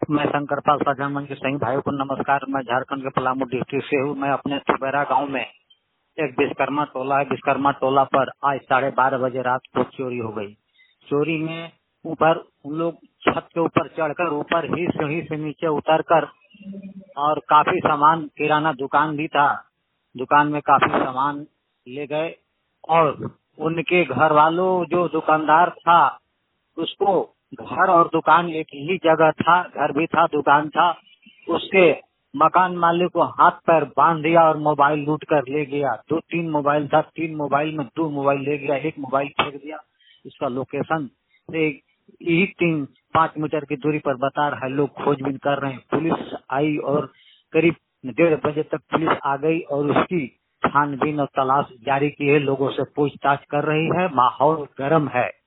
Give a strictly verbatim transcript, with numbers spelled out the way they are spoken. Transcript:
मैं शंकर पाल साझा मंच के सही भाइयों को नमस्कार। मैं झारखंड के पलामू डिस्ट्रिक्ट से हूँ। मैं अपने चुबेरा गांव में एक विश्वकर्मा टोला है। विश्वकर्मा टोला पर आज साढ़े बारह बजे रात को चोरी हो गई। चोरी में ऊपर उन लोग छत के ऊपर चढ़कर ऊपर ही सीढ़ी से नीचे उतरकर और काफी सामान, किराना दुकान भी था, दुकान में काफी सामान ले गए और उनके घर वालों, जो दुकानदार था, उसको घर और दुकान एक ही जगह था, घर भी था, दुकान था, उसके मकान मालिक को हाथ पैर बांध दिया और मोबाइल लूट कर ले गया। दो तीन मोबाइल था, तीन मोबाइल में दो मोबाइल ले गया, एक मोबाइल फेंक दिया। इसका लोकेशन एक यही तीन पाँच मीटर की दूरी पर बता रहा है। लोग खोजबीन कर रहे हैं। पुलिस आई और करीब डेढ़ बजे तक पुलिस आ गई और उसकी छानबीन और तलाश जारी की है। लोगों से पूछताछ कर रही है। माहौल गर्म है।